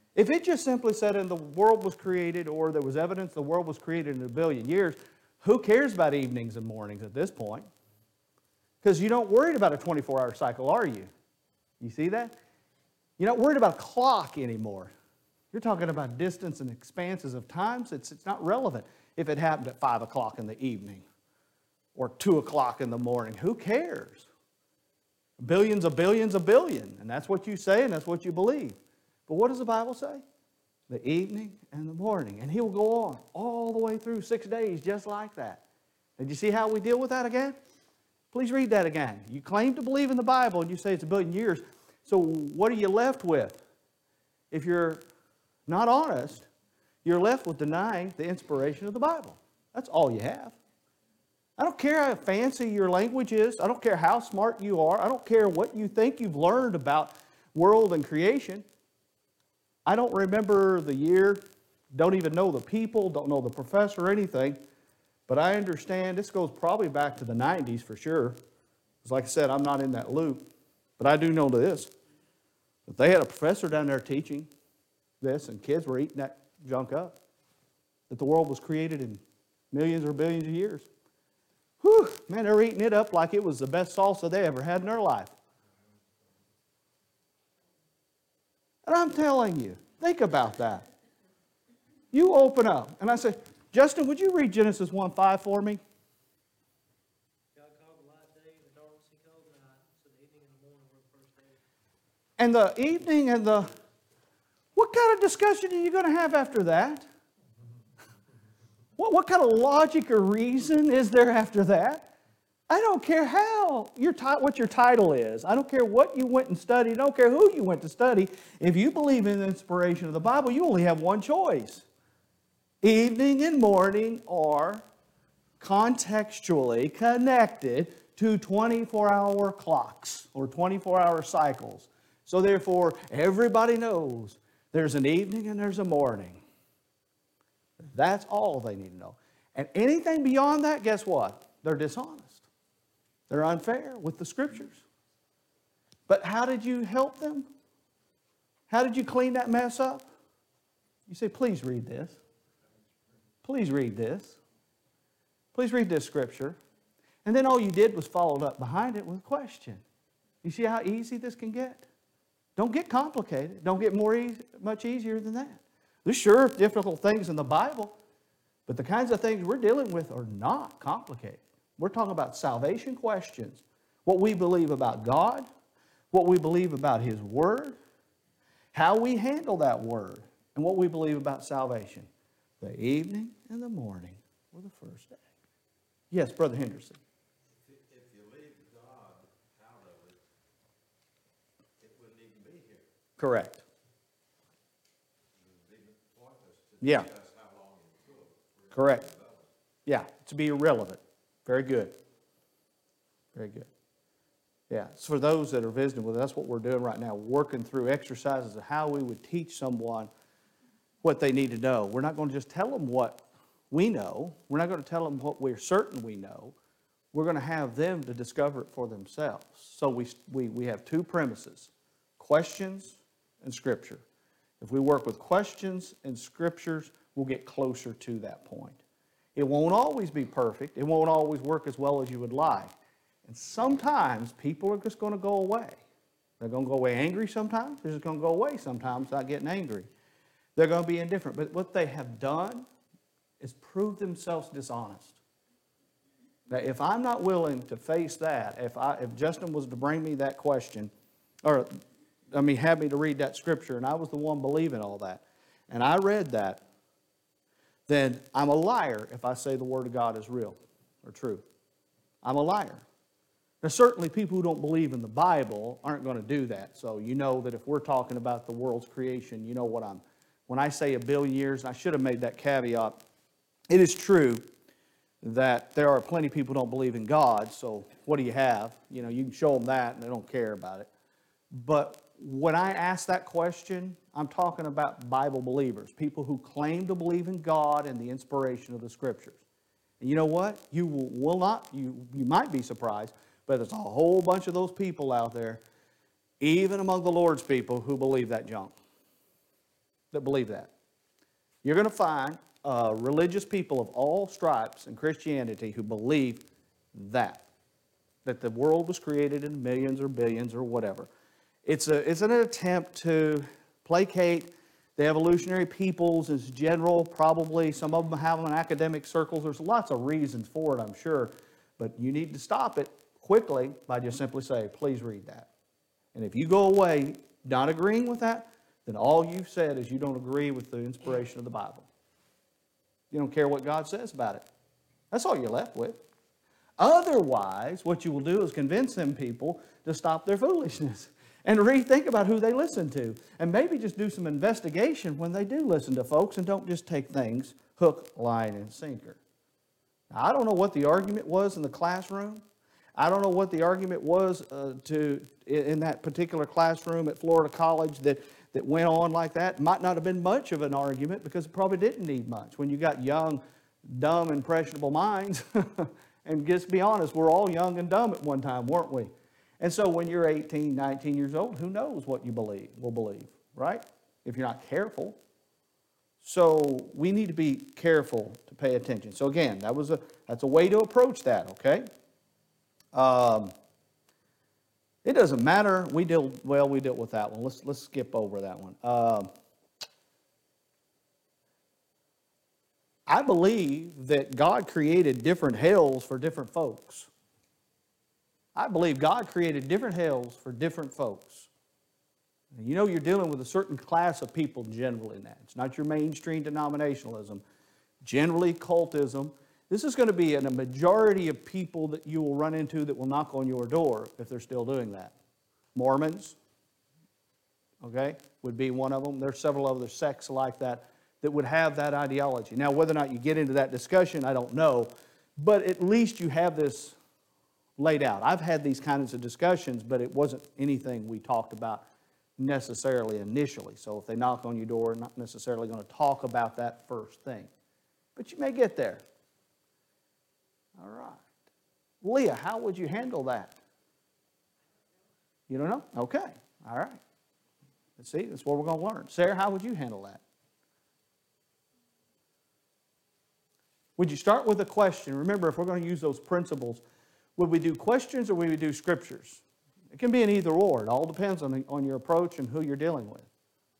If it just simply said the world was created, or there was evidence the world was created in 1 billion years, who cares about evenings and mornings at this point? Because you're not worried about a 24-hour cycle, are you? You see that? You're not worried about a clock anymore. You're talking about distance and expanses of times. It's not relevant if it happened at 5 o'clock in the evening or 2 o'clock in the morning. Who cares? Billions of billions of billion. And that's what you say and that's what you believe. But what does the Bible say? The evening and the morning. And He will go on all the way through 6 days just like that. Did you see how we deal with that again? Please read that again. You claim to believe in the Bible and you say it's 1 billion years. So what are you left with? If you're not honest, you're left with denying the inspiration of the Bible. That's all you have. I don't care how fancy your language is. I don't care how smart you are. I don't care what you think you've learned about world and creation. I don't remember the year, don't even know the people, don't know the professor or anything, but I understand this goes probably back to the 90s for sure. Because like I said, I'm not in that loop, but I do know this. That they had a professor down there teaching this, and kids were eating that junk up. That the world was created in millions or billions of years. Whew, man, they're eating it up like it was the best salsa they ever had in their life. And I'm telling you, think about that. You open up, and I say, Justin, would you read Genesis 1:5 for me? God called the light day, and the darkness He called night. So the evening and the morning were the first day. And the evening and the... What kind of discussion are you going to have after that? What kind of logic or reason is there after that? I don't care what your title is. I don't care what you went and studied. I don't care who you went to study. If you believe in the inspiration of the Bible, you only have one choice. Evening and morning are contextually connected to 24-hour clocks or 24-hour cycles. So therefore, everybody knows there's an evening and there's a morning. That's all they need to know. And anything beyond that, guess what? They're dishonest. They're unfair with the Scriptures. But how did you help them? How did you clean that mess up? You say, please read this. Please read this. Please read this Scripture. And then all you did was followed up behind it with a question. You see how easy this can get? Don't get complicated. Don't get much easier than that. There's sure difficult things in the Bible, but the kinds of things we're dealing with are not complicated. We're talking about salvation questions, what we believe about God, what we believe about His Word, how we handle that Word, and what we believe about salvation. The evening and the morning were the first day. Yes, Brother Henderson. If you leave God out of it, it wouldn't even be here. Correct. It would be pointless to Yeah. discuss how long it took. Correct. Yeah, to be irrelevant. Very good. Very good. Yeah, so for those that are visiting with us, that's what we're doing right now, working through exercises of how we would teach someone what they need to know. We're not going to just tell them what we know. We're not going to tell them what we're certain we know. We're going to have them to discover it for themselves. So we have two premises, questions and Scripture. If we work with questions and Scriptures, we'll get closer to that point. It won't always be perfect. It won't always work as well as you would like. And sometimes people are just going to go away. They're going to go away angry sometimes. They're just going to go away sometimes not getting angry. They're going to be indifferent. But what they have done is prove themselves dishonest. Now, if I'm not willing to face that, if Justin was to bring me that question, have me to read that Scripture, and I was the one believing all that, and I read that, then I'm a liar if I say the Word of God is real or true. I'm a liar. Now, certainly people who don't believe in the Bible aren't going to do that. So you know that if we're talking about the world's creation, you know what when I say 1 billion years, and I should have made that caveat, it is true that there are plenty of people who don't believe in God, so what do you have? You know, you can show them that and they don't care about it. But when I ask that question, I'm talking about Bible believers, people who claim to believe in God and the inspiration of the Scriptures. And you know what? You might be surprised, but there's a whole bunch of those people out there, even among the Lord's people, who believe that junk. that believe that. You're going to find religious people of all stripes in Christianity who believe that the world was created in millions or billions or whatever. It's an attempt to placate the evolutionary peoples as general, probably. Some of them have them in academic circles. There's lots of reasons for it, I'm sure. But you need to stop it quickly by just simply saying, please read that. And if you go away not agreeing with that, then all you've said is you don't agree with the inspiration of the Bible. You don't care what God says about it. That's all you're left with. Otherwise, what you will do is convince them people to stop their foolishness and rethink about who they listen to. And maybe just do some investigation when they do listen to folks and don't just take things hook, line, and sinker. Now, I don't know what the argument was in the classroom. I don't know what the argument was in that particular classroom at Florida College that went on like that. Might not have been much of an argument because it probably didn't need much. When you got young, dumb, impressionable minds, and just be honest, we're all young and dumb at one time, weren't we? And so when you're 18, 19 years old, who knows what you will believe, right? If you're not careful. So we need to be careful to pay attention. So again, that's a way to approach that, okay? It doesn't matter. We dealt with that one. Let's skip over that one. I believe that God created different hells for different folks. I believe God created different hells for different folks. And you know you're dealing with a certain class of people generally in that. It's not your mainstream denominationalism. Generally cultism. This is going to be in a majority of people that you will run into that will knock on your door if they're still doing that. Mormons, okay, would be one of them. There's several other sects like that would have that ideology. Now, whether or not you get into that discussion, I don't know. But at least you have this laid out. I've had these kinds of discussions, but it wasn't anything we talked about necessarily initially. So if they knock on your door, not necessarily going to talk about that first thing. But you may get there. All right. Leah, how would you handle that? You don't know? Okay. All right. Let's see. That's what we're going to learn. Sarah, how would you handle that? Would you start with a question? Remember, if we're going to use those principles, would we do questions or would we do scriptures? It can be an either or. It all depends on your approach and who you're dealing with.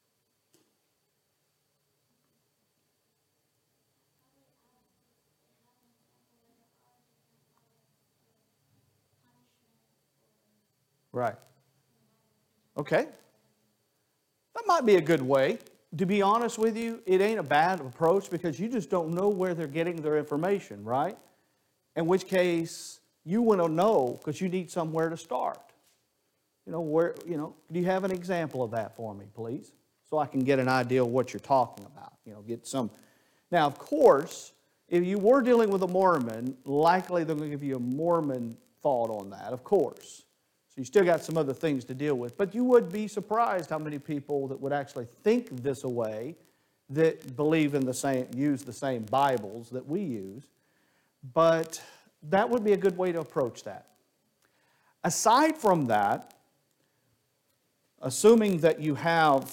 Right. Okay. That might be a good way. To be honest with you, it ain't a bad approach because you just don't know where they're getting their information, right? In which case, you want to know because you need somewhere to start. Do you have an example of that for me, please? So I can get an idea of what you're talking about. Get some. Now, of course, if you were dealing with a Mormon, likely they're going to give you a Mormon thought on that, of course. So you still got some other things to deal with. But you would be surprised how many people that would actually think this way, that believe in use the same Bibles that we use. But that would be a good way to approach that. Aside from that, assuming that you have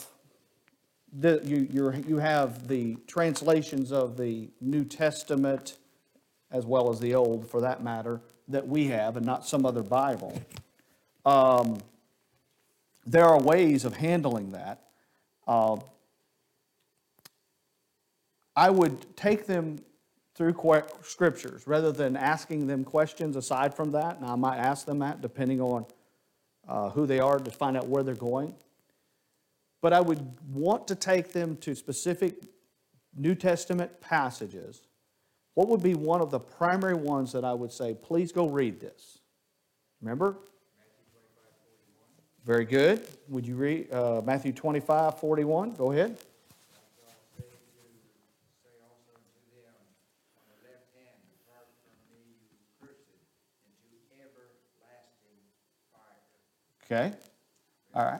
you have the translations of the New Testament as well as the Old, for that matter, that we have and not some other Bible. There are ways of handling that. I would take them through scriptures rather than asking them questions aside from that. Now, I might ask them that depending on who they are to find out where they're going. But I would want to take them to specific New Testament passages. What would be one of the primary ones that I would say, please go read this? Remember? Very good. Would you read Matthew 25:41? Go ahead. Okay. All right.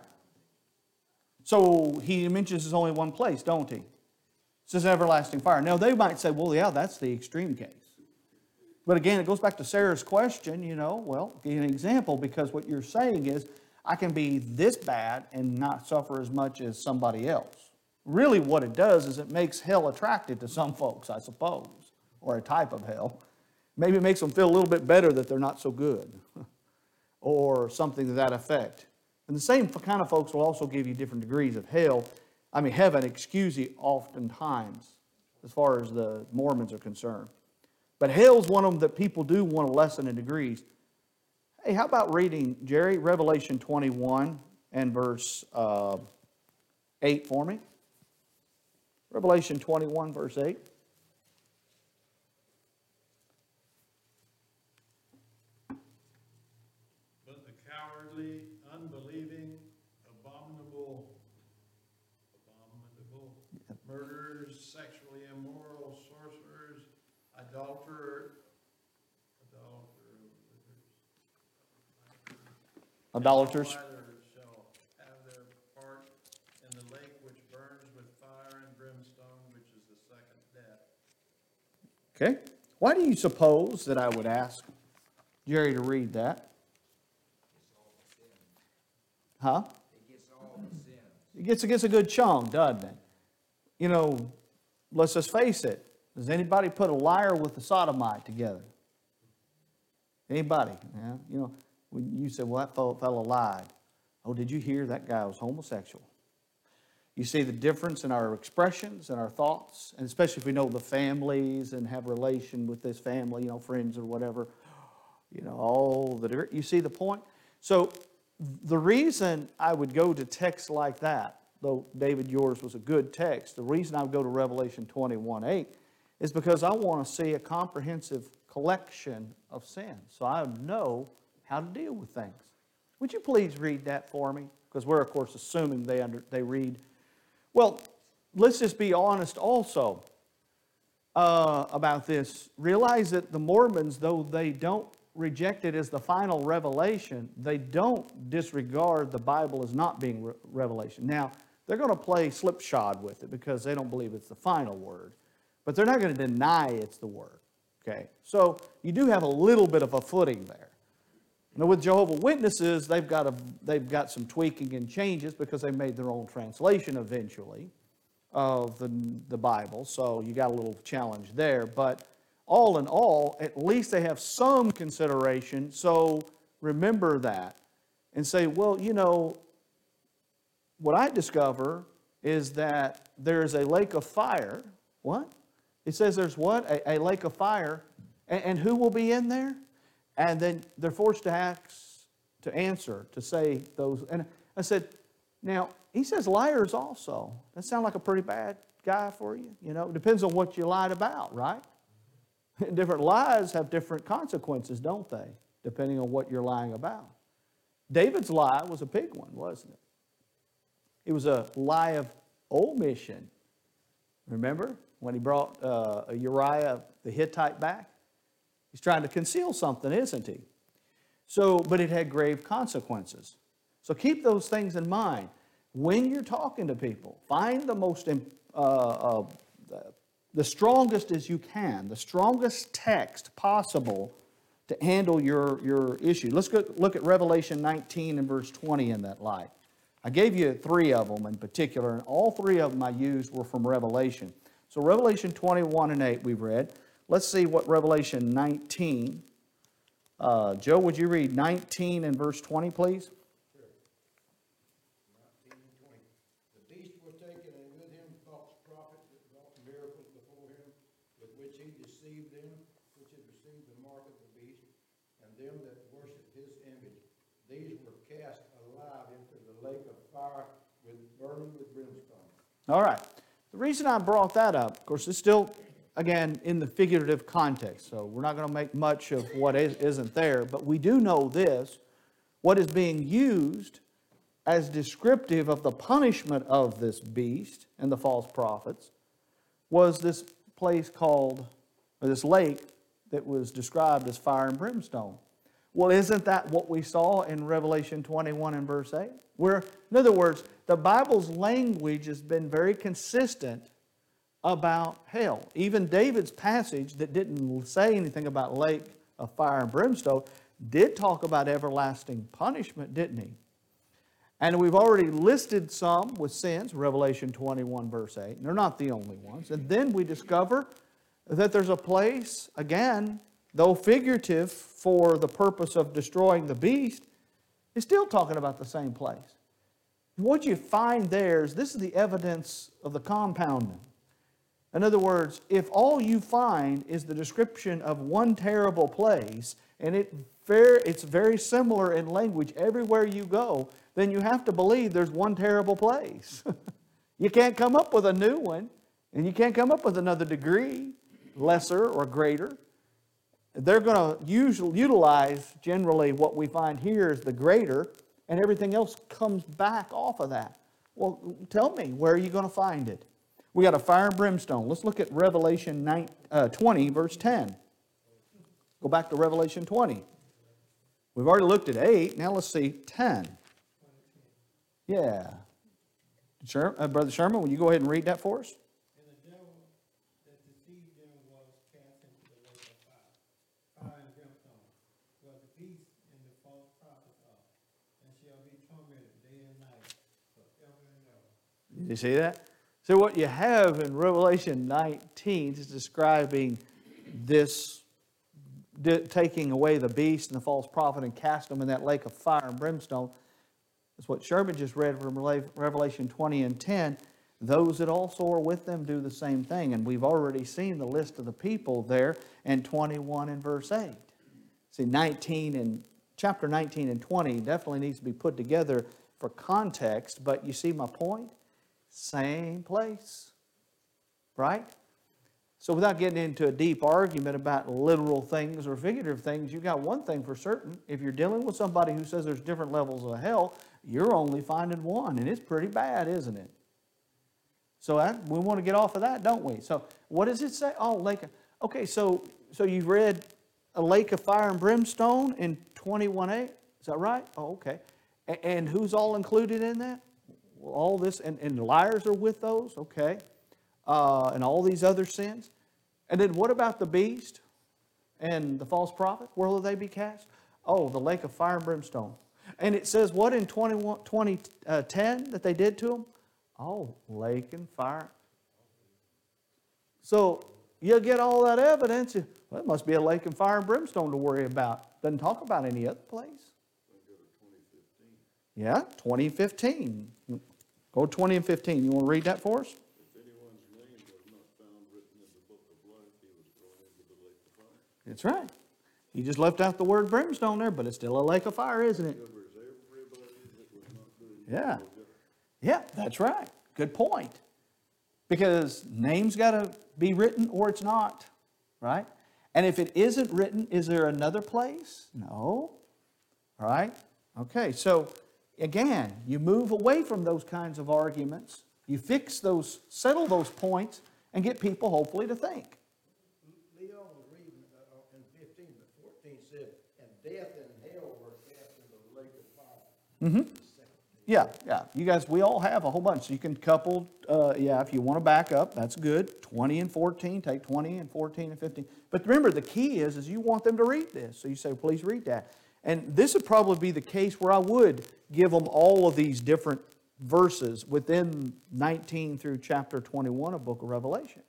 So he mentions there's only one place, don't he? It says everlasting fire. Now they might say, well, yeah, that's the extreme case. But again, it goes back to Sarah's question, well, give you an example, because what you're saying is, I can be this bad and not suffer as much as somebody else. really what it does is it makes hell attractive to some folks, I suppose, or a type of hell. Maybe it makes them feel a little bit better that they're not so good, or something to that effect. And the same kind of folks will also give you different degrees of heaven, excuse you, oftentimes, as far as the Mormons are concerned. But hell's one of them that people do want to lessen in degrees. Hey, how about reading, Jerry, Revelation 21 and verse 8 for me? Revelation 21, verse 8. But the cowardly, unbelieving, abominable, murderers, sexually immoral, sorcerers, idolaters, shall have their part in the lake which burns with fire and brimstone, which is the second death. Okay. Why do you suppose that I would ask Jerry to read that? Huh? It gets all the sins. It gets a good chunk, doesn't it? You know, let's just face it. Does anybody put a liar with a sodomite together? Anybody? Yeah? You know, when you say, well, that fellow lied. Oh, did you hear that guy was homosexual? You see the difference in our expressions and our thoughts, and especially if we know the families and have relation with this family, you know, friends or whatever. You know, you see the point? So the reason I would go to texts like that, though David, yours was a good text, the reason I would go to Revelation 21:8 is because I want to see a comprehensive collection of sins, so I know how to deal with things. Would you please read that for me? Because we're, of course, assuming they read. Well, let's just be honest also about this. Realize that the Mormons, though they don't reject it as the final revelation, they don't disregard the Bible as not being revelation. Now, they're going to play slipshod with it because they don't believe it's the final word. But they're not going to deny it's the word. Okay? So you do have a little bit of a footing there. Now, with Jehovah's Witnesses, they've got some tweaking and changes because they made their own translation eventually of the Bible. So you got a little challenge there. But all in all, at least they have some consideration. So remember that and say, well, you know, what I discover is that there's a lake of fire. What? It says there's what? A lake of fire. And who will be in there? And then they're forced to answer, to say those. And I said, now, he says liars also. That sounds like a pretty bad guy for you. You know, it depends on what you lied about, right? Different lies have different consequences, don't they? Depending on what you're lying about. David's lie was a big one, wasn't it? It was a lie of omission. Remember when he brought Uriah the Hittite back? He's trying to conceal something, isn't he? So, but it had grave consequences. So keep those things in mind. When you're talking to people, find the strongest as you can, the strongest text possible to handle your issue. Let's look at Revelation 19 and verse 20 in that light. I gave you 3 of them in particular, and all 3 of them I used were from Revelation. So Revelation 21 and 8 we've read. Let's see what Revelation 19. Joe, would you read 19 and verse 20, please? Sure. 19 and 20. The beast was taken, and with him false prophets that wrought miracles before him, with which he deceived them, which had received the mark of the beast, and them that worshipped his image. These were cast alive into the lake of fire, burning with brimstone. All right. The reason I brought that up, of course, is still, again, in the figurative context. So we're not going to make much of what isn't there. But we do know this. What is being used as descriptive of the punishment of this beast and the false prophets was this place called, or this lake that was described as fire and brimstone. Well, isn't that what we saw in Revelation 21 and verse 8? Where, in other words, the Bible's language has been very consistent about hell. Even David's passage that didn't say anything about lake of fire and brimstone did talk about everlasting punishment, didn't he? And we've already listed some with sins, Revelation 21, verse 8. And they're not the only ones. And then we discover that there's a place, again, though figurative for the purpose of destroying the beast, it's still talking about the same place. What you find there is this is the evidence of the compounding. In other words, if all you find is the description of one terrible place, and it's very similar in language everywhere you go, then you have to believe there's one terrible place. You can't come up with a new one, and you can't come up with another degree, lesser or greater. They're going to utilize generally what we find here as the greater, and everything else comes back off of that. Well, tell me, where are you going to find it? We got a fire and brimstone. Let's look at Revelation 20, verse 10. Go back to Revelation 20. We've already looked at 8. Now let's see 10. Yeah. Brother Sherman, will you go ahead and read that for us? And the devil that deceived them was cast into the lake of fire and brimstone, where the beast and the false prophets are, and shall be tormented day and night forever and ever. Did you see that? So what you have in Revelation 19 is describing this taking away the beast and the false prophet and cast them in that lake of fire and brimstone. That's what Sherman just read from Revelation 20 and 10. Those that also are with them do the same thing. And we've already seen the list of the people there in 21 and verse 8. See, chapter 19 and 20 definitely needs to be put together for context. But you see my point? Same place. Right? So without getting into a deep argument about literal things or figurative things, you've got one thing for certain. If you're dealing with somebody who says there's different levels of hell, you're only finding one, and it's pretty bad, isn't it? So we want to get off of that, don't we? So what does it say? Oh, lake of... Okay, so you've read a lake of fire and brimstone in 21:8? Is that right? Oh, okay. And who's all included in that? Well, all this, and liars are with those? Okay. And all these other sins. And then what about the beast and the false prophet? Where will they be cast? Oh, the lake of fire and brimstone. And it says what in 10 that they did to them? Oh, lake and fire. So you get all that evidence. Well, it must be a lake and fire and brimstone to worry about. Doesn't talk about any other place. Yeah, 2015. Go to 20 and 15. You want to read that for us? That's right. He just left out the word brimstone there, but it's still a lake of fire, isn't it? Yeah. Yeah, that's right. Good point. Because name's got to be written or it's not, right? And if it isn't written, is there another place? No. All right? Okay, so again, you move away from those kinds of arguments. You fix those, settle those points, and get people hopefully to think. Leon was reading in 15, but 14 said, and death and hell were cast into the lake of fire. Mm-hmm. Yeah. You guys, we all have a whole bunch. So you can couple, if you want to back up, that's good. 20 and 14, take 20 and 14 and 15. But remember, the key is you want them to read this. So you say, please read that. And this would probably be the case where I would give them all of these different verses within 19 through chapter 21 of book of Revelation.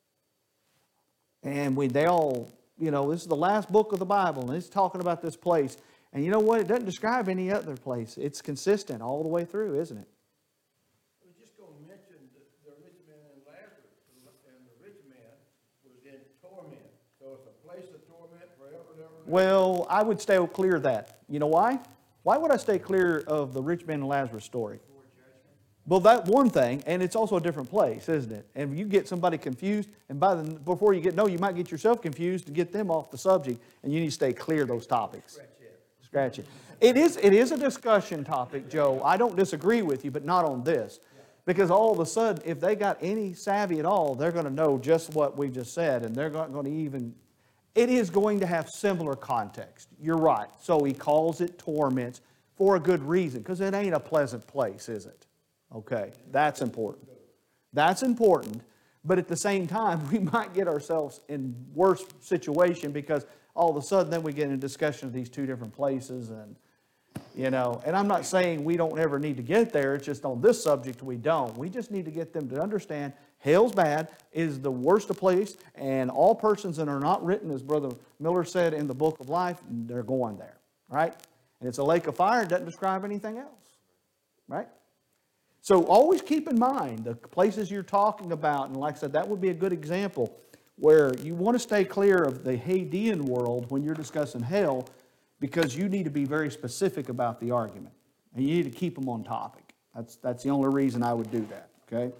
And they all, this is the last book of the Bible, and it's talking about this place. And you know what? It doesn't describe any other place. It's consistent all the way through, isn't it? I was just going to mention the rich man and Lazarus, and the rich man was in torment. So it's a place of torment forever and ever. Well, I would stay clear of that. You know why? Why would I stay clear of the rich man and Lazarus story? Well, that's one thing, and it's also a different place, isn't it? And you get somebody confused, and before you you might get yourself confused and get them off the subject, and you need to stay clear of those topics. Scratch it. It is a discussion topic, Joe. I don't disagree with you, but not on this. Because all of a sudden, if they got any savvy at all, they're going to know just what we just said, and they're not going to even... It is going to have similar context. You're right. So he calls it torments for a good reason, because it ain't a pleasant place, is it? Okay, that's important. That's important, but at the same time, we might get ourselves in worse situation because all of a sudden then we get in a discussion of these two different places, and You know, and I'm not saying we don't ever need to get there, it's just on this subject we don't. We just need to get them to understand hell's bad, is the worst of place, and all persons that are not written, as Brother Miller said, in the book of life, they're going there, right? And it's a lake of fire, it doesn't describe anything else, right? So always keep in mind the places you're talking about, and like I said, that would be a good example where you want to stay clear of the Hadean world when you're discussing hell, because you need to be very specific about the argument, and you need to keep them on topic. That's the only reason I would do that, okay?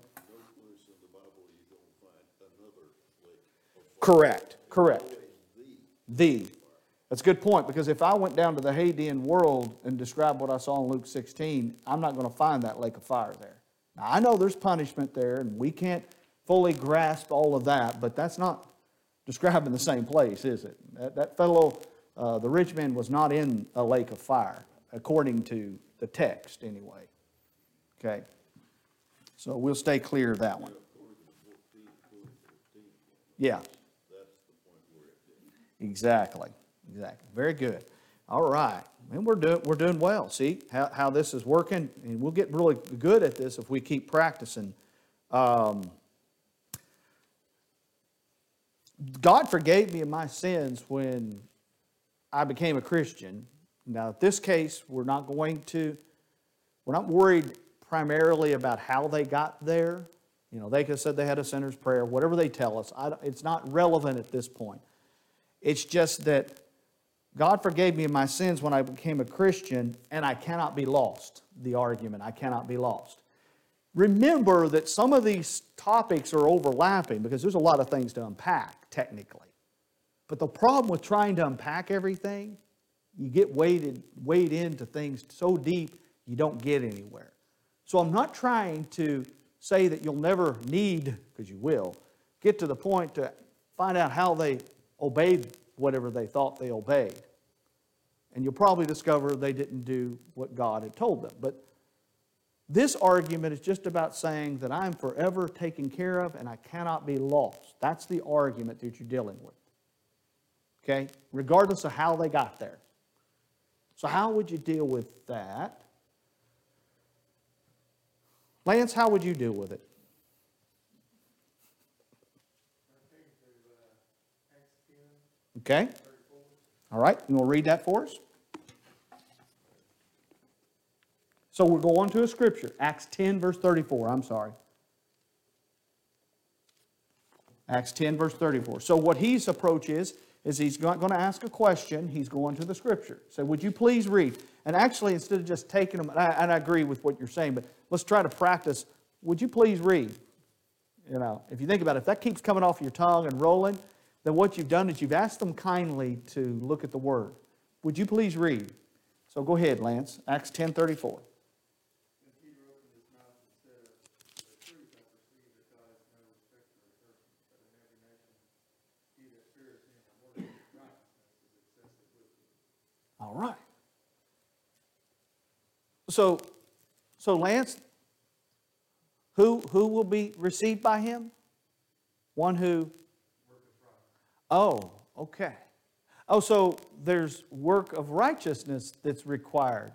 Correct. That's a good point, because if I went down to the Hadean world and described what I saw in Luke 16, I'm not going to find that lake of fire there. Now, I know there's punishment there, and we can't fully grasp all of that, but that's not describing the same place, is it? That fellow, the rich man, was not in a lake of fire, according to the text anyway. Okay? So we'll stay clear of that one. Yeah. Exactly. Very good. All right. And we're doing well. See how this is working? And we'll get really good at this if we keep practicing. God forgave me of my sins when I became a Christian. Now, in this case, we're not worried primarily about how they got there. You know, they could have said they had a sinner's prayer, whatever they tell us. It's not relevant at this point. It's just that God forgave me of my sins when I became a Christian, and I cannot be lost. The argument, I cannot be lost. Remember that some of these topics are overlapping because there's a lot of things to unpack, technically. But the problem with trying to unpack everything, you get weighed into things so deep you don't get anywhere. So I'm not trying to say that you'll never need, because you will, get to the point to find out how they obeyed whatever they thought they obeyed. And you'll probably discover they didn't do what God had told them. But this argument is just about saying that I'm forever taken care of and I cannot be lost. That's the argument that you're dealing with. Okay? Regardless of how they got there. So how would you deal with that? Lance, how would you deal with it? Okay? All right, you want to read that for us? So we're going to a scripture. Acts 10, verse 34. I'm sorry. Acts 10, verse 34. So what his approach is he's not going to ask a question. He's going to the scripture. So would you please read? And actually, instead of just taking them, and I agree with what you're saying, but let's try to practice. Would you please read? You know, if you think about it, if that keeps coming off your tongue and rolling, then what you've done is you've asked them kindly to look at the Word. Would you please read? So go ahead, Lance. Acts 10:34. All right. So Lance, who will be received by him? One who... Oh, okay. Oh, so there's work of righteousness that's required.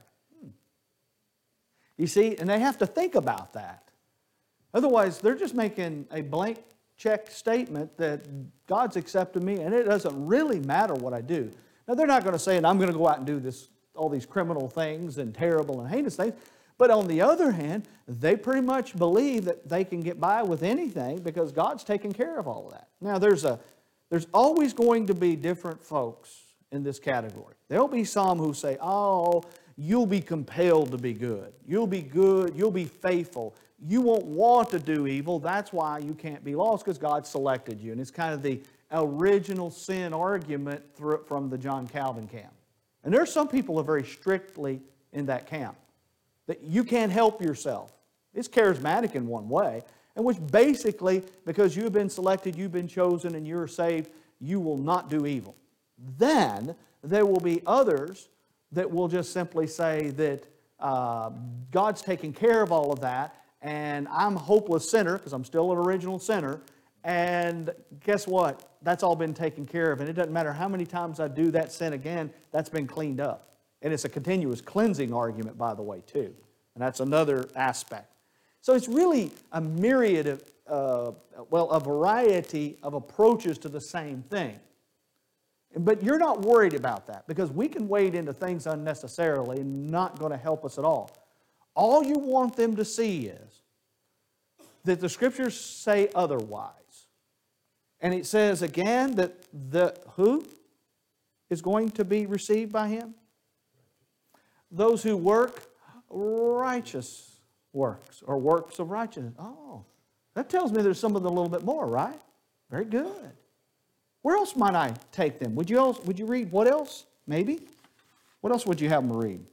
You see, and they have to think about that. Otherwise, they're just making a blank check statement that God's accepted me and it doesn't really matter what I do. Now, they're not going to say, and I'm going to go out and do all these criminal things and terrible and heinous things. But on the other hand, they pretty much believe that they can get by with anything because God's taken care of all of that. Now, there's always going to be different folks in this category. There'll be some who say, oh, you'll be compelled to be good. You'll be good. You'll be faithful. You won't want to do evil. That's why you can't be lost, because God selected you. And it's kind of the original sin argument from the John Calvin camp. And there are some people who are very strictly in that camp, that you can't help yourself. It's charismatic in one way, in which basically, because you've been selected, you've been chosen, and you're saved, you will not do evil. Then there will be others that will just simply say that God's taking care of all of that, and I'm a hopeless sinner, because I'm still an original sinner, and guess what? That's all been taken care of, and it doesn't matter how many times I do that sin again, that's been cleaned up. And it's a continuous cleansing argument, by the way, too. And that's another aspect. So it's really a myriad of, a variety of approaches to the same thing. But you're not worried about that because we can wade into things unnecessarily and not going to help us at all. All you want them to see is that the Scriptures say otherwise. And it says again that who is going to be received by Him? Those who work righteous works or works of righteousness. Oh, that tells me there's something a little bit more, right? Very good. Where else might I take them? Would you read what else? Maybe? What else would you have them read?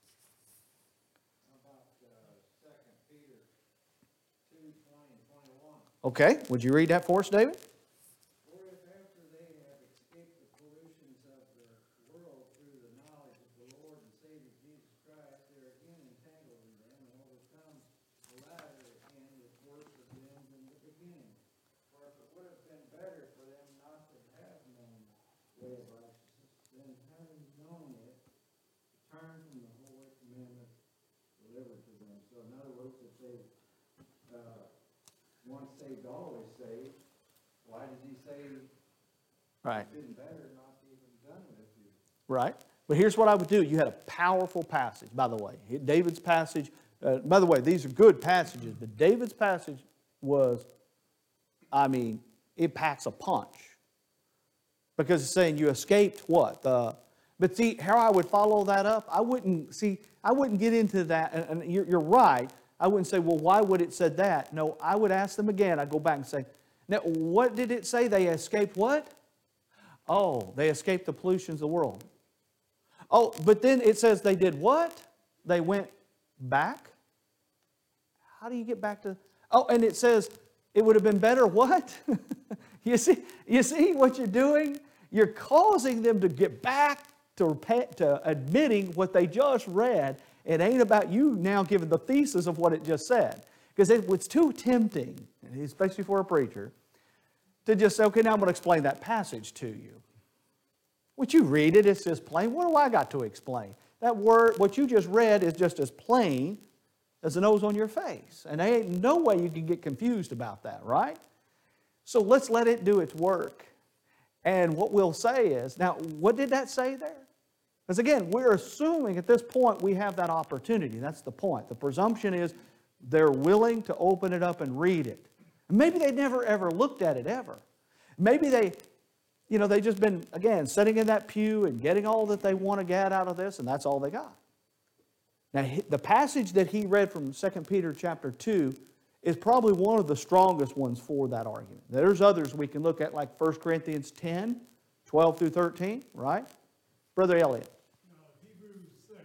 About 2 Peter 2:20 and 21. Okay, would you read that for us, David? For if after they have escaped the pollutions of the world through the knowledge of the Lord and Savior Jesus Christ, they are again entangled in them and overcome, the latter end is worse of them than the beginning. For if it would have been better for them not to have known the way of righteousness, than having known it, turn from the holy commandment delivered to them. So in other words, if they once saved, always saved, why did he say Right. it's been better not to even done with you? Right. But here's what I would do. You had a powerful passage, by the way. David's passage, by the way, these are good passages, but David's passage was, it packs a punch. Because it's saying you escaped what? But see, how I would follow that up, I wouldn't get into that, and you're right. I wouldn't say, well, why would it said that? No, I would ask them again. I'd go back and say, now, what did it say? They escaped what? Oh, they escaped the pollutions of the world. Oh, but then it says they did what? They went back? How do you get back to... Oh, and it says it would have been better what? You see what you're doing? You're causing them to get back to admitting what they just read. It ain't about you now giving the thesis of what it just said. Because it's too tempting, especially for a preacher, to just say, okay, now I'm going to explain that passage to you. What you read it, it's just plain. What do I got to explain? That word, what you just read is just as plain as the nose on your face. And there ain't no way you can get confused about that, right? So let's let it do its work. And what we'll say is, now, what did that say there? Because again, we're assuming at this point we have that opportunity. That's the point. The presumption is they're willing to open it up and read it. And maybe they never ever looked at it ever. Maybe they just been, again, sitting in that pew and getting all that they want to get out of this, and that's all they got. Now, the passage that he read from 2 Peter chapter 2 is probably one of the strongest ones for that argument. There's others we can look at, like 1 Corinthians 10, 12 through 13, right? Brother Elliot. Hebrews 6.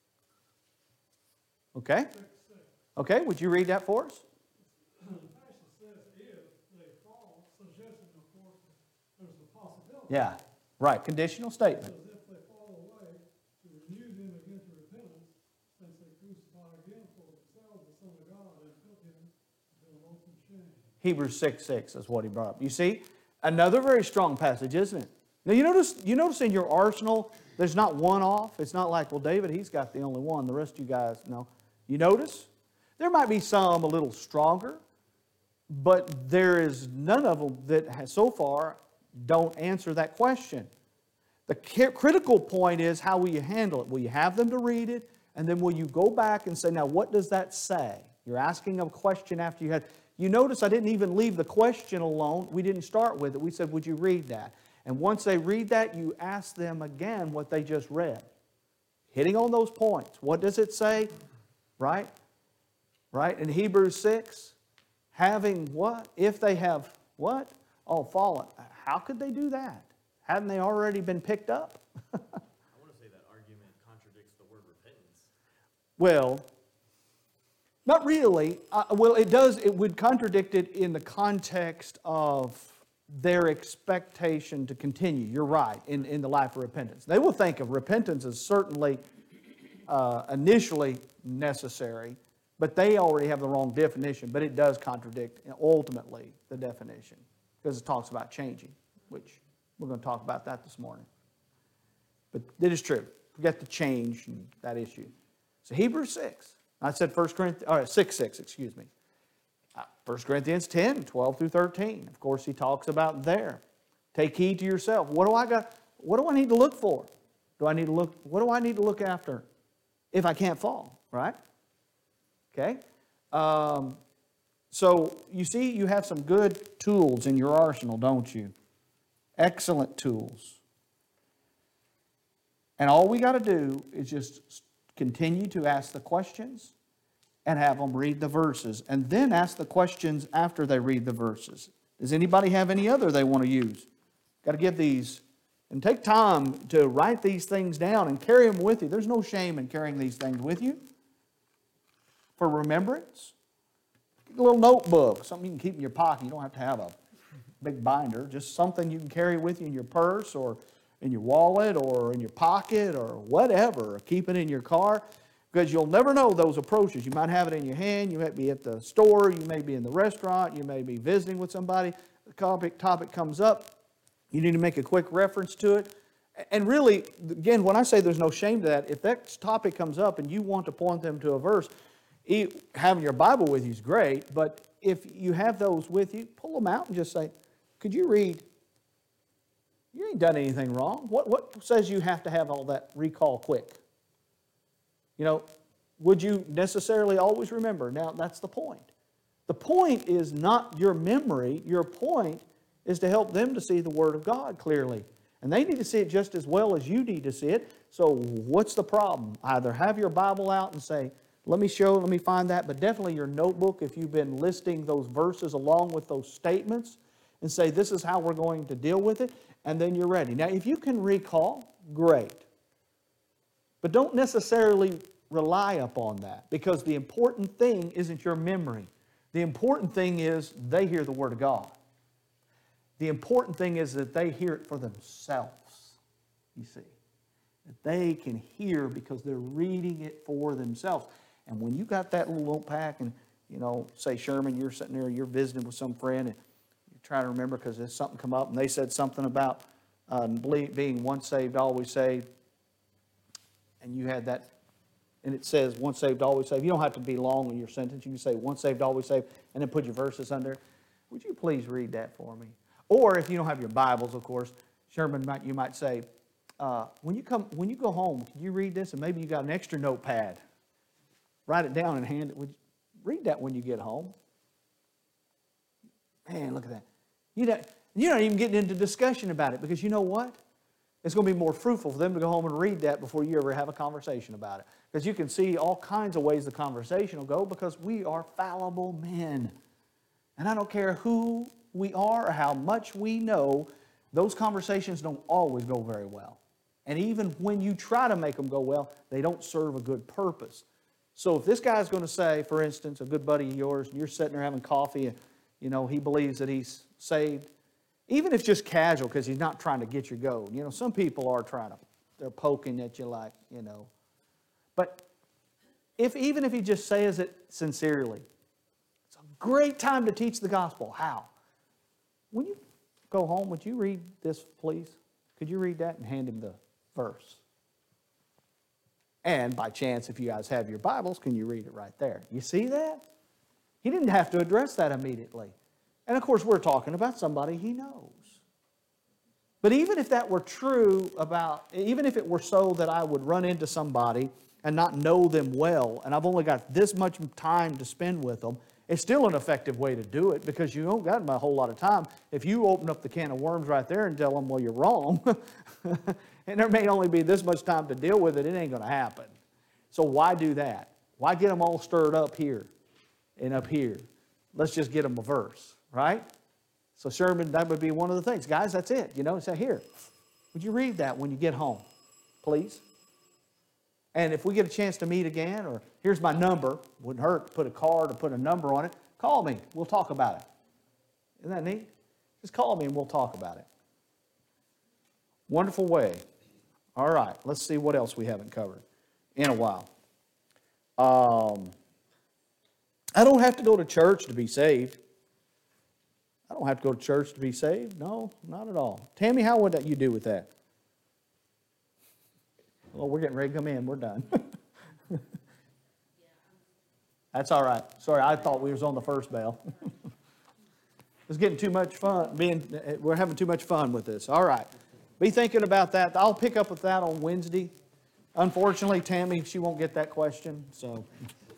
Okay. 6. Okay, would you read that for us? The passage says if they fall, suggesting, of course, there's a possibility. Yeah, right. Conditional statement. Because if they fall away, to renew them again to repentance, since they crucify again for themselves the Son of God and put him to an open shame. Hebrews 6:6 is what he brought up. You see, another very strong passage, isn't it? Now you notice in your arsenal, there's not one off. It's not like, well, David, he's got the only one. The rest of you guys, no. You notice? There might be some a little stronger, but there is none of them that has, so far don't answer that question. The critical point is, how will you handle it? Will you have them to read it? And then will you go back and say, now what does that say? You're asking a question after you had... You notice I didn't even leave the question alone. We didn't start with it. We said, would you read that? And once they read that, you ask them again what they just read. Hitting on those points. What does it say? Right? Right? In Hebrews 6, having what? If they have what? Oh, fallen. How could they do that? Hadn't they already been picked up? I want to say that argument contradicts the word repentance. Well, not really. Well, it does. It would contradict it in the context of their expectation to continue. You're right, in the life of repentance. They will think of repentance as certainly initially necessary, but they already have the wrong definition. But it does contradict ultimately the definition, because it talks about changing, which we're going to talk about that this morning. But it is true. We got to change that issue. So Hebrews 6. I said 1 Corinthians, 6:6, excuse me. 1 Corinthians 10, 12 through 13. Of course, he talks about there. Take heed to yourself. What do I need to look for? What do I need to look after if I can't fall, right? Okay? So you see, you have some good tools in your arsenal, don't you? Excellent tools. And all we got to do is just continue to ask the questions and have them read the verses, and then ask the questions after they read the verses. Does anybody have any other they want to use? Got to give these, and take time to write these things down and carry them with you. There's no shame in carrying these things with you for remembrance. Get a little notebook, something you can keep in your pocket. You don't have to have a big binder, just something you can carry with you in your purse or in your wallet or in your pocket or whatever. Keep it in your car, because you'll never know those approaches. You might have it in your hand, you might be at the store, you may be in the restaurant, you may be visiting with somebody. The topic comes up, you need to make a quick reference to it. And really, again, when I say there's no shame to that, if that topic comes up and you want to point them to a verse, having your Bible with you is great, but if you have those with you, pull them out and just say, could you read? You ain't done anything wrong. What says you have to have all that recall quick? You know, would you necessarily always remember? Now, that's the point. The point is not your memory. Your point is to help them to see the Word of God clearly. And they need to see it just as well as you need to see it. So what's the problem? Either have your Bible out and say, let me find that, but definitely your notebook if you've been listing those verses along with those statements, and say this is how we're going to deal with it, and then you're ready. Now, if you can recall, great. But don't necessarily rely upon that, because the important thing isn't your memory. The important thing is they hear the Word of God. The important thing is that they hear it for themselves, you see. That they can hear because they're reading it for themselves. And when you got that little notepad and, say, Sherman, you're sitting there, you're visiting with some friend, and you're trying to remember because there's something come up, and they said something about being once saved, always saved, and you had that, and it says once saved, always saved. You don't have to be long in your sentence. You can say once saved, always saved, and then put your verses under. Would you please read that for me? Or if you don't have your Bibles, of course, Sherman, you might say, when you go home, can you read this? And maybe you got an extra notepad. Write it down and hand it. Read that when you get home. Man, look at that. You're not even getting into discussion about it, because you know what? It's going to be more fruitful for them to go home and read that before you ever have a conversation about it. Because you can see all kinds of ways the conversation will go, because we are fallible men. And I don't care who we are or how much we know, those conversations don't always go very well. And even when you try to make them go well, they don't serve a good purpose. So if this guy's going to say, for instance, a good buddy of yours, and you're sitting there having coffee, and he believes that he's saved, even if just casual, because he's not trying to get your goat. Some people are they're poking at you like, But even if he just says it sincerely, it's a great time to teach the gospel. How? When you go home, would you read this, please? Could you read that and hand him the verse? And by chance, if you guys have your Bibles, can you read it right there? You see that? He didn't have to address that immediately. And of course, we're talking about somebody he knows. But even if that were true even if it were so that I would run into somebody and not know them well, and I've only got this much time to spend with them, it's still an effective way to do it, because you don't got a whole lot of time. If you open up the can of worms right there and tell them, well, you're wrong, and there may only be this much time to deal with it, it ain't going to happen. So why do that? Why get them all stirred up here and up here? Let's just get them a verse, right? So Sherman, that would be one of the things. Guys, that's it. Say, here, would you read that when you get home, please? And if we get a chance to meet again, or here's my number, wouldn't hurt to put a card or put a number on it, call me. We'll talk about it. Isn't that neat? Just call me and we'll talk about it. Wonderful way. All right, let's see what else we haven't covered in a while. I don't have to go to church to be saved. I don't have to go to church to be saved. No, not at all. Tammy, how would you do with that? Well, we're getting ready to come in, we're done. That's all right. Sorry, I thought we was on the first bell. It's getting too much fun, we're having too much fun with this. All right. Be thinking about that. I'll pick up with that on Wednesday. Unfortunately, Tammy, she won't get that question, so